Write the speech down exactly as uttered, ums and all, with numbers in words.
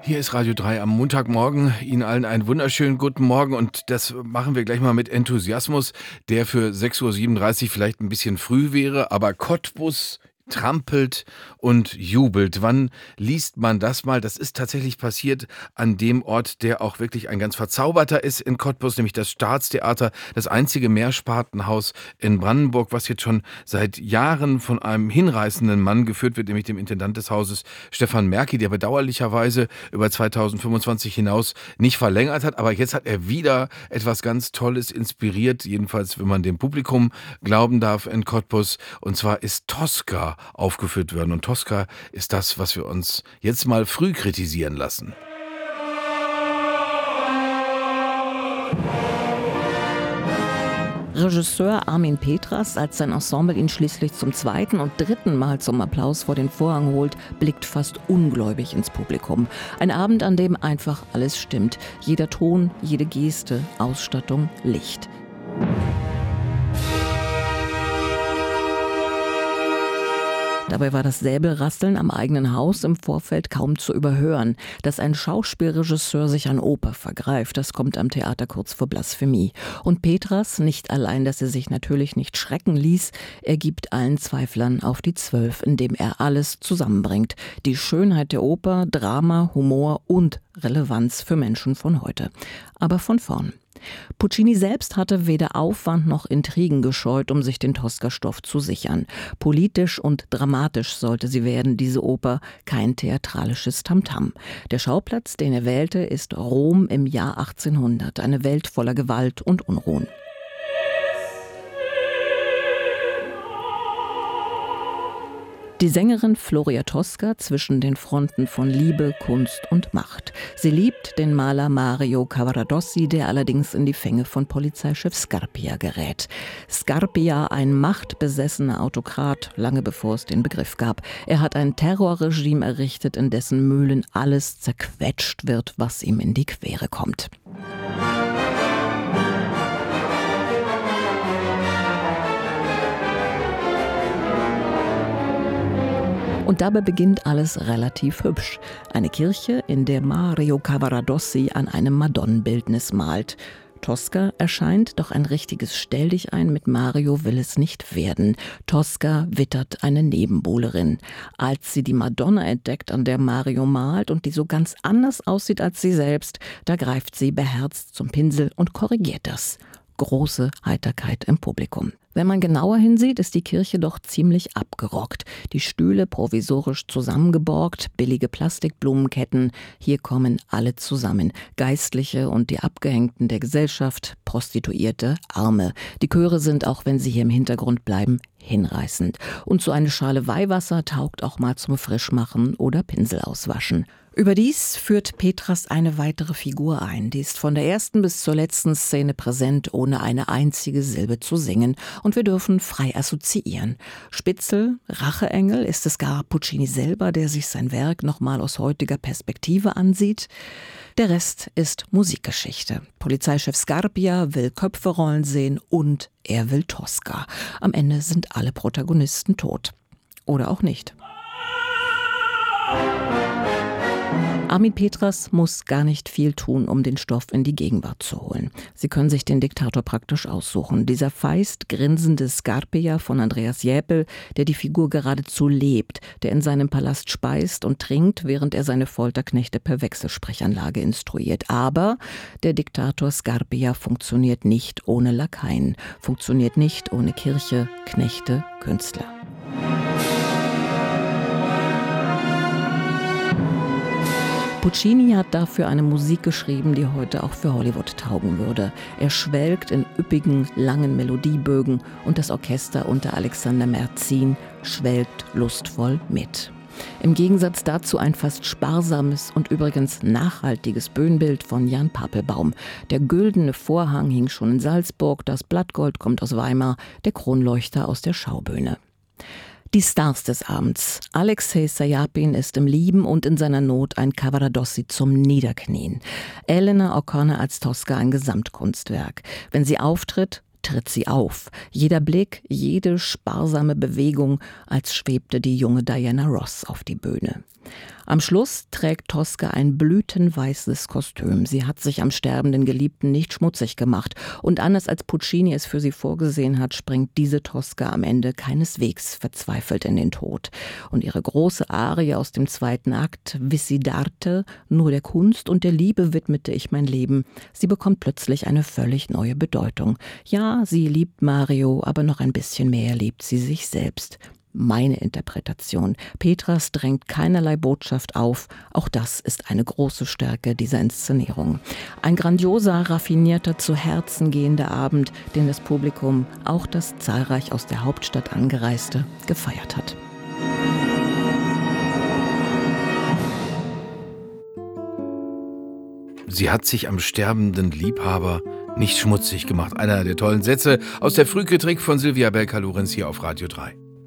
Hier ist Radio drei am Montagmorgen. Ihnen allen einen wunderschönen guten Morgen und das machen wir gleich mal mit Enthusiasmus, der für sechs Uhr siebenunddreißig vielleicht ein bisschen früh wäre, aber Cottbus trampelt und jubelt. Wann liest man das mal? Das ist tatsächlich passiert an dem Ort, der auch wirklich ein ganz verzauberter ist in Cottbus, nämlich das Staatstheater, das einzige Mehrspartenhaus in Brandenburg, was jetzt schon seit Jahren von einem hinreißenden Mann geführt wird, nämlich dem Intendant des Hauses, Stefan Merki, der bedauerlicherweise über zweitausendfünfundzwanzig hinaus nicht verlängert hat. Aber jetzt hat er wieder etwas ganz Tolles inspiriert, jedenfalls wenn man dem Publikum glauben darf in Cottbus. Und zwar ist Tosca aufgeführt werden. Und Tosca ist das, was wir uns jetzt mal früh kritisieren lassen. Regisseur Armin Petras, als sein Ensemble ihn schließlich zum zweiten und dritten Mal zum Applaus vor den Vorhang holt, blickt fast ungläubig ins Publikum. Ein Abend, an dem einfach alles stimmt. Jeder Ton, jede Geste, Ausstattung, Licht. Dabei war das Säbelrasseln am eigenen Haus im Vorfeld kaum zu überhören. Dass ein Schauspielregisseur sich an Oper vergreift, das kommt am Theater kurz vor Blasphemie. Und Petras, nicht allein, dass er sich natürlich nicht schrecken ließ, er gibt allen Zweiflern auf die Zwölf, indem er alles zusammenbringt. Die Schönheit der Oper, Drama, Humor und Relevanz für Menschen von heute. Aber von vorn. Puccini selbst hatte weder Aufwand noch Intrigen gescheut, um sich den Tosca-Stoff zu sichern. Politisch und dramatisch sollte sie werden, diese Oper, kein theatralisches Tamtam. Der Schauplatz, den er wählte, ist Rom im Jahr achtzehnhundert, eine Welt voller Gewalt und Unruhen. Die Sängerin Floria Tosca zwischen den Fronten von Liebe, Kunst und Macht. Sie liebt den Maler Mario Cavaradossi, der allerdings in die Fänge von Polizeichef Scarpia gerät. Scarpia, ein machtbesessener Autokrat, lange bevor es den Begriff gab. Er hat ein Terrorregime errichtet, in dessen Mühlen alles zerquetscht wird, was ihm in die Quere kommt. Und dabei beginnt alles relativ hübsch. Eine Kirche, in der Mario Cavaradossi an einem Madonnenbildnis malt. Tosca erscheint, doch ein richtiges Stelldichein mit Mario will es nicht werden. Tosca wittert eine Nebenbuhlerin. Als sie die Madonna entdeckt, an der Mario malt und die so ganz anders aussieht als sie selbst, da greift sie beherzt zum Pinsel und korrigiert das. Große Heiterkeit im Publikum. Wenn man genauer hinsieht, ist die Kirche doch ziemlich abgerockt. Die Stühle provisorisch zusammengeborgt, billige Plastikblumenketten. Hier kommen alle zusammen. Geistliche und die Abgehängten der Gesellschaft, Prostituierte, Arme. Die Chöre sind, auch wenn sie hier im Hintergrund bleiben, hinreißend. Und so eine Schale Weihwasser taugt auch mal zum Frischmachen oder Pinsel auswaschen. Überdies führt Petras eine weitere Figur ein. Die ist von der ersten bis zur letzten Szene präsent, ohne eine einzige Silbe zu singen. Und wir dürfen frei assoziieren. Spitzel, Racheengel, ist es gar Puccini selber, der sich sein Werk nochmal aus heutiger Perspektive ansieht? Der Rest ist Musikgeschichte. Polizeichef Scarpia will Köpfe rollen sehen und er will Tosca. Am Ende sind alle Protagonisten tot. Oder auch nicht. Armin Petras muss gar nicht viel tun, um den Stoff in die Gegenwart zu holen. Sie können sich den Diktator praktisch aussuchen. Dieser feist grinsende Scarpia von Andreas Jäpel, der die Figur geradezu lebt, der in seinem Palast speist und trinkt, während er seine Folterknechte per Wechselsprechanlage instruiert. Aber der Diktator Scarpia funktioniert nicht ohne Lakaien, funktioniert nicht ohne Kirche, Knechte, Künstler. Puccini hat dafür eine Musik geschrieben, die heute auch für Hollywood taugen würde. Er schwelgt in üppigen, langen Melodiebögen und das Orchester unter Alexander Merzin schwelgt lustvoll mit. Im Gegensatz dazu ein fast sparsames und übrigens nachhaltiges Bühnenbild von Jan Papelbaum. Der güldene Vorhang hing schon in Salzburg, das Blattgold kommt aus Weimar, der Kronleuchter aus der Schaubühne. Die Stars des Abends. Alexei Sajapin ist im Lieben und in seiner Not ein Cavaradossi zum Niederknien. Elena O'Connor als Tosca ein Gesamtkunstwerk. Wenn sie auftritt, tritt sie auf. Jeder Blick, jede sparsame Bewegung, als schwebte die junge Diana Ross auf die Bühne. Am Schluss trägt Tosca ein blütenweißes Kostüm. Sie hat sich am sterbenden Geliebten nicht schmutzig gemacht. Und anders als Puccini es für sie vorgesehen hat, springt diese Tosca am Ende keineswegs verzweifelt in den Tod. Und ihre große Arie aus dem zweiten Akt, Vissi d'arte, nur der Kunst und der Liebe widmete ich mein Leben, sie bekommt plötzlich eine völlig neue Bedeutung. Ja, sie liebt Mario, aber noch ein bisschen mehr liebt sie sich selbst. Meine Interpretation. Petras drängt keinerlei Botschaft auf. Auch das ist eine große Stärke dieser Inszenierung. Ein grandioser, raffinierter, zu Herzen gehender Abend, den das Publikum, auch das zahlreich aus der Hauptstadt angereiste, gefeiert hat. Sie hat sich am sterbenden Liebhaber nicht schmutzig gemacht. Einer der tollen Sätze aus der Frühkritik von Silvia Belka-Lorenz hier auf Radio drei.